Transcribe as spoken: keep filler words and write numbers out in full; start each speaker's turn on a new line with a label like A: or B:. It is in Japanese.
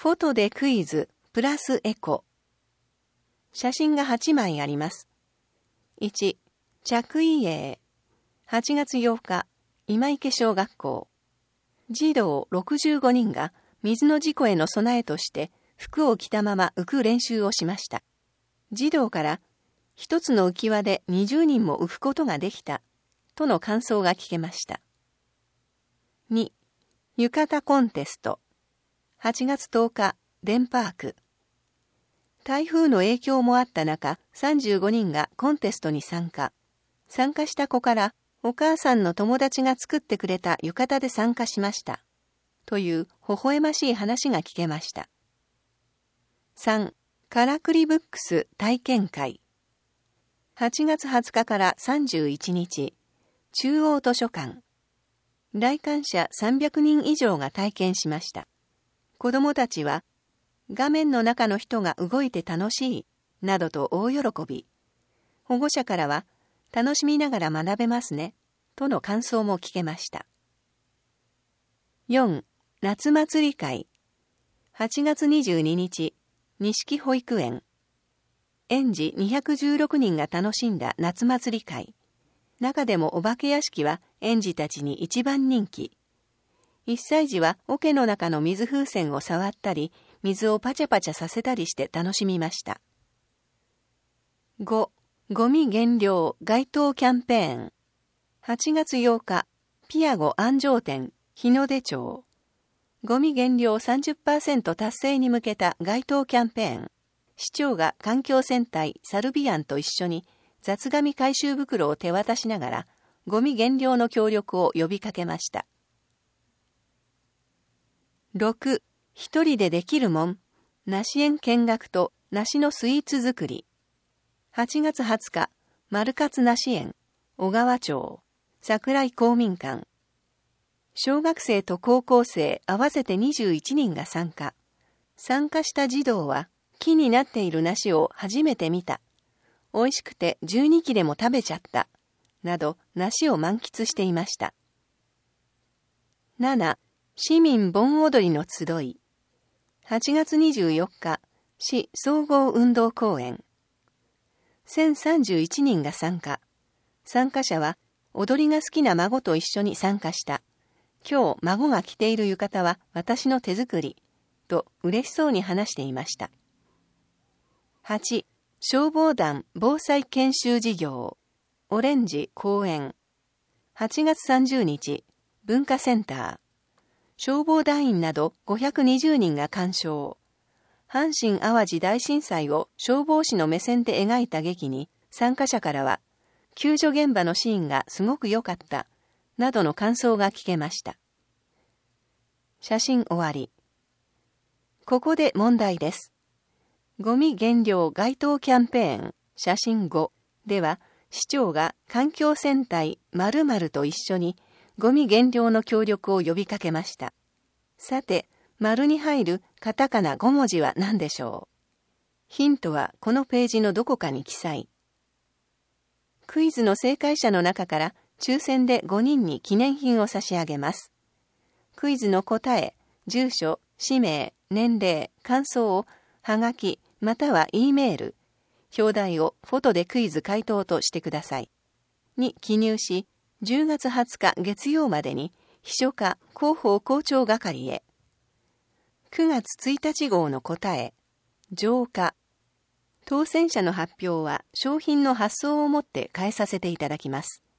A: フォトでクイズプラスエコ。写真がはちまいあります。いち、着衣営。はちがつようか、今池小学校。児童ろくじゅうごにんが水の事故への備えとして服を着たまま浮く練習をしました。児童から一つの浮き輪でにじゅうにんも浮くことができたとの感想が聞けました。に、浴衣コンテスト。はちがつとおか、デンパーク。台風の影響もあった中、さんじゅうごにんがコンテストに参加。参加した子から、お母さんの友達が作ってくれた浴衣で参加しました。という微笑ましい話が聞けました。さん、からくりブックス体験会。はちがつはつかからさんじゅういちにち、中央図書館。来館者さんびゃくにん以上が体験しました。子供たちは、画面の中の人が動いて楽しい、などと大喜び。保護者からは、楽しみながら学べますね、との感想も聞けました。よん、夏祭り会。はちがつにじゅうににち、錦保育園。園児にひゃくじゅうろくにんが楽しんだ夏祭り会。中でもお化け屋敷は園児たちに一番人気。いっさい児は桶の中の水風船を触ったり、水をパチャパチャさせたりして楽しみました。ご、ゴミ減量街頭キャンペーン。はちがつようか、ピアゴ安城店、日の出町。ゴミ減量 さんじゅっパーセント 達成に向けた街頭キャンペーン。市長が環境戦隊サルビアンと一緒に雑紙回収袋を手渡しながら、ゴミ減量の協力を呼びかけました。ろく、一人でできるもん、梨園見学と梨のスイーツ作り。はちがつはつか、丸勝梨園、小川町、桜井公民館。小学生と高校生合わせてにじゅういちにんが参加。参加した児童は、木になっている梨を初めて見た。美味しくてじゅうにきでも食べちゃった。など、梨を満喫していました。なな、市民盆踊りの集い。はちがつにじゅうよっか、市総合運動公園。せんさんじゅういちにんが参加。参加者は、踊りが好きな孫と一緒に参加した。今日、孫が着ている浴衣は私の手作り。と嬉しそうに話していました。はち、消防団防災研修事業。オレンジ公園。はちがつさんじゅうにち、文化センター。消防団員などごひゃくにじゅうにんが鑑賞。阪神淡路大震災を消防士の目線で描いた劇に、参加者からは、救助現場のシーンがすごく良かった、などの感想が聞けました。写真終わり。ここで問題です。ゴミ減量街頭キャンペーン、写真ごでは、市長が環境戦隊〇〇と一緒に、ゴミ減量の協力を呼びかけました。さて、丸に入るカタカナごもじは何でしょう？ヒントはこのページのどこかに記載。クイズの正解者の中から抽選でごにんに記念品を差し上げます。クイズの答え、住所、氏名、年齢、感想をはがきまたは E メール、表題をフォトでクイズ回答としてください。に記入し、じゅうがつはつか月曜までに秘書課広報校長係へ。くがつついたち号の答え、浄化。当選者の発表は商品の発送をもって返させていただきます。